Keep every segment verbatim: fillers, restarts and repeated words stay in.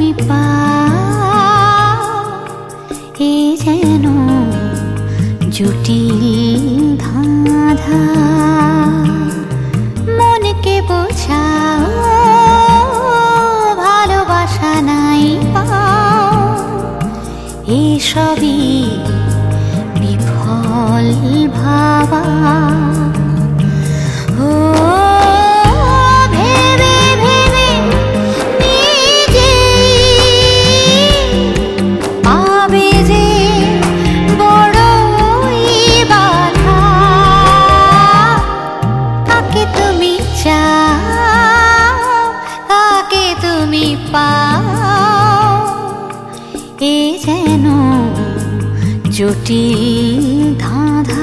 তুমি পাও এ যেন জটিল ধাঁধা। মনকে বোঝাও ভালোবাসা নাই পাও, এসবই বিফল ভাবা। ও ভেবে ভেবে নিজেই পাবে যে বড়ই বাধা। কাকে তুমি চাও, কাকে তুমি পাও, এ যেন জটিল ধাঁধা।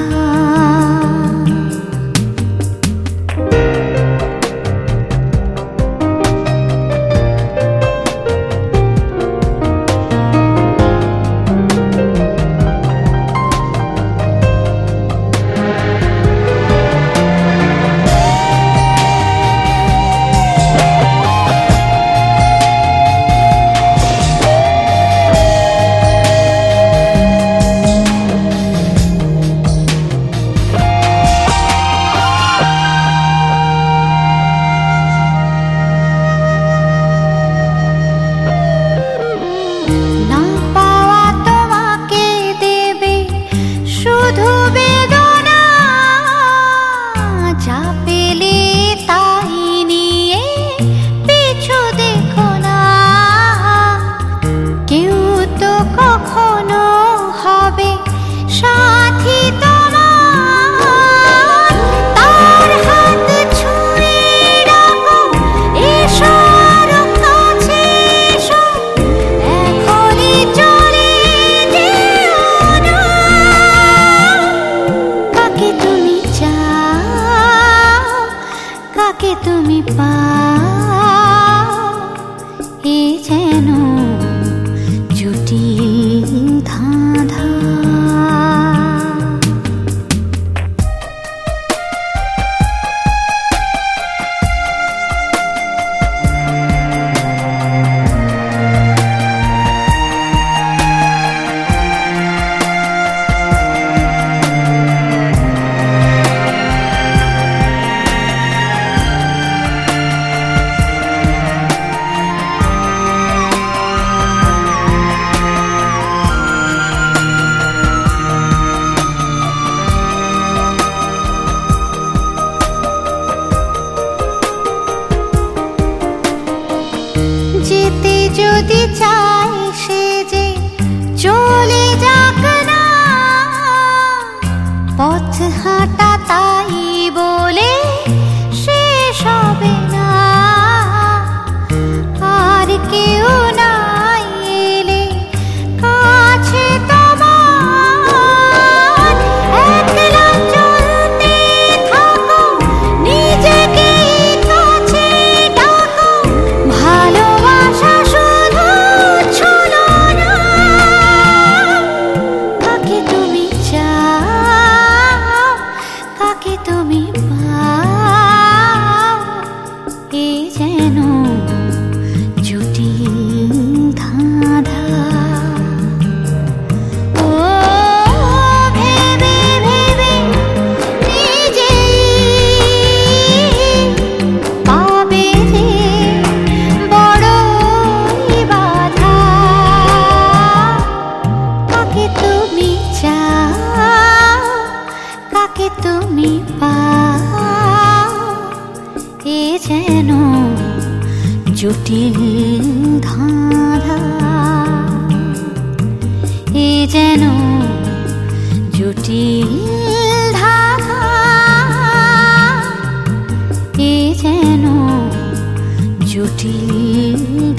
কাকে তুমি পাও, এ যেন জটিল ধাঁধা। যেতে যদি চাই সে যে চলে যাক না, পথ হাঁটা তাই বলে শেষ হবে না। আর কেউ নাই এলে কাছে তোমার, একলা চলতে থাকো নিজেকে কাছে ডাকো। ভালোবাসা শুধু ছলো না, কাকে তুমি চাও, কাকে তুমি পাও, এ যেন জটিল ধাঁধা। ও ভেবে ভেবে নিজেই পাবে যে বড়ই বাধা। কাকে তুমি চাও, কাকে তুমি পাও, এ যেন জটিল ধাঁধা, এ যেন জটিল ধাঁধা, এ যেন জটিল